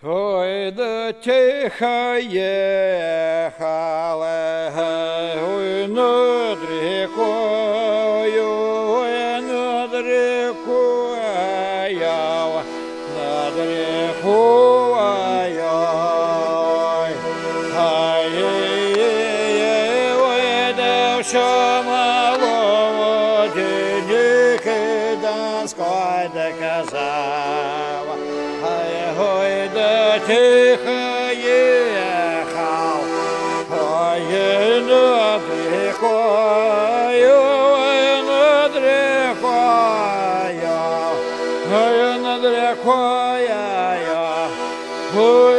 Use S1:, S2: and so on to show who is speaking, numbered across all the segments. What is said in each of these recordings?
S1: Ой, да тихо ехала, ой, над рекою, ой, над рекою, над рекою, ой, да все молоденек Донской доказал. Ой, да тихо ехал, ой, над рекою, ой, над рекою, ой, над рекою, ой,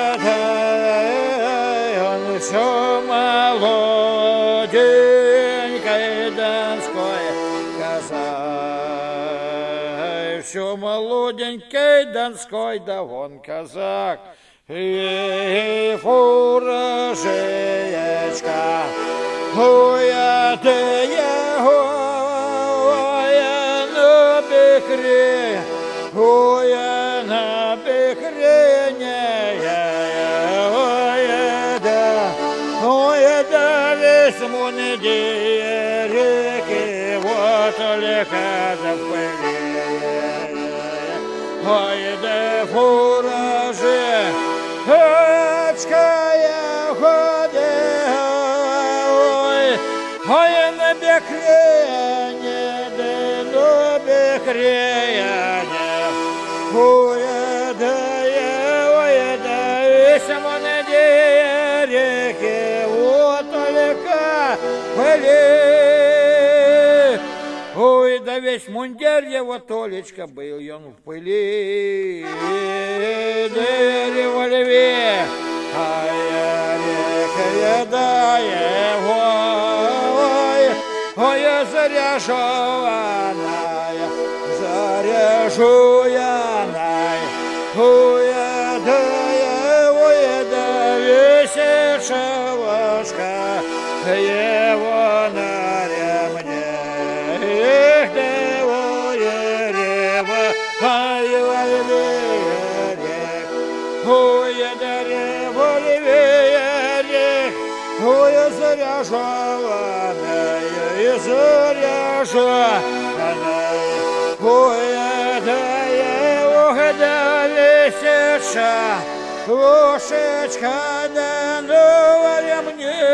S1: он все молоденькой Донской казак, все молоденький Донской, да он казак, и фуражечка, ой, ты его, ой, на бекре, ой, на бекре, ой, да весь мундир реки, вот только запыли. Ой, да фуражи, очкая ходит, ой, на бекрене, да на бекрене, ой, да, весь мундир реки, вот только пыли. Ой, да весь мундир его Толечка был, и он в пыли, дерево льве, а я река, да его, ой, заряженная, заряженная, ой, да висит шалашка его на ремне. Ой, дерево левее, ой, заряженная, и заряженная, ой, да висиша, лошечка, да на ремне.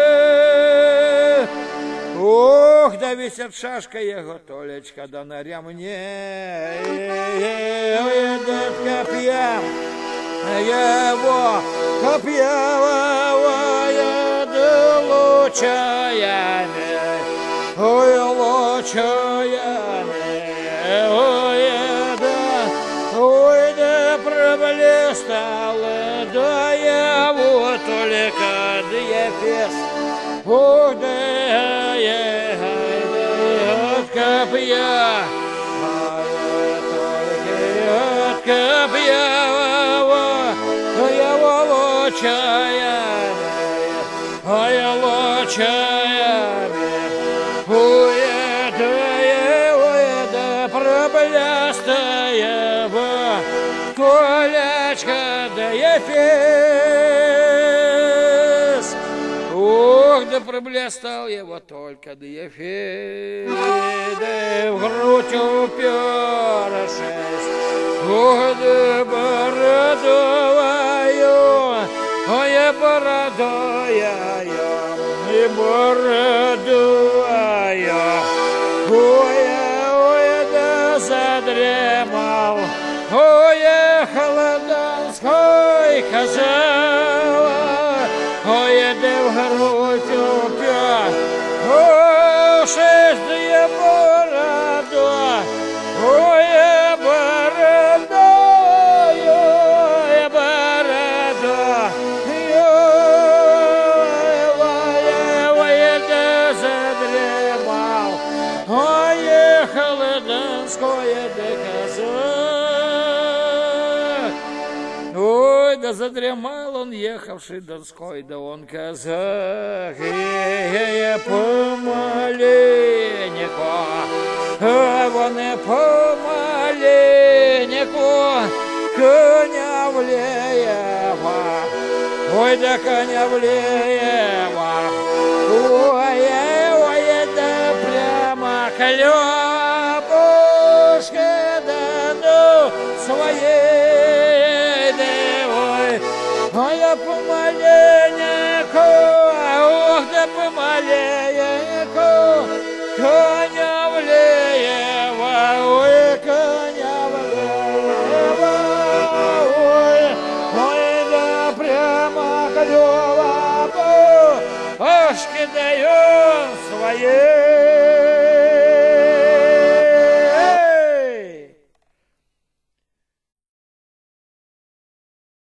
S1: Ох, да висит шашка его Толечка, да на ремне, ой, да копьям его, копьявая, да лучаями, ой, лучаями, ой, да проблистала, да его только, да ефес, ой, да от копья, от копья, его лучаями, ой, лучаями, ой, да проблестая, Толечка, да ефес. Ох, да проблестал его только, да ефес, да в грудь упершись, ох, да бородовая, ой, бородая, и бородая, ой, да задремал, ой, холодонской казак, ой, да в грудь упершись, да я бороду, ой, бороду, Холодонское доказак. Ой, да задремал он, ехавший Донской, да он казак. Помаленьку, вон помаленьку, коня влево. ой, да коня влево, ой, да прямо хлебушка, да ну своей, да ой, ой, я помаленьку, ох, да помаленьку, коня влево, ой, коня влево, ой, да прямо клёво, ошки даю своей.